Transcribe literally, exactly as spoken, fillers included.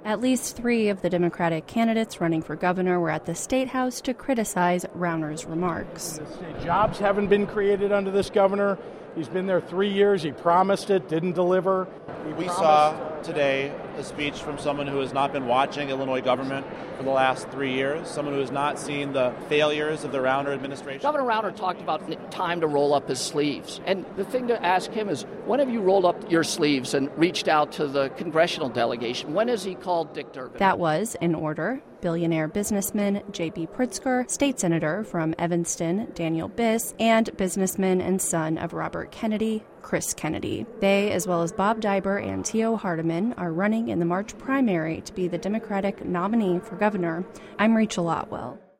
At least three of the Democratic candidates running for governor were at the State House to criticize Rauner's remarks. Jobs haven't been created under this governor. He's been there three years. He promised it, didn't deliver. He we saw today a speech from someone who has not been watching Illinois government for the last three years, someone who has not seen the failures of the Rauner administration. Governor Rauner talked about time to roll up his sleeves. And the thing to ask him is, when have you rolled up your sleeves and reached out to the congressional delegation? When has he called Dick Durbin? That was, in order, billionaire businessman J B Pritzker, state senator from Evanston Daniel Biss, and businessman and son of Robert Kennedy, Chris Kennedy. They, as well as Bob Dibur and Theo Hardiman, are running in the March primary to be the Democratic nominee for governor. I'm Rachel Otwell.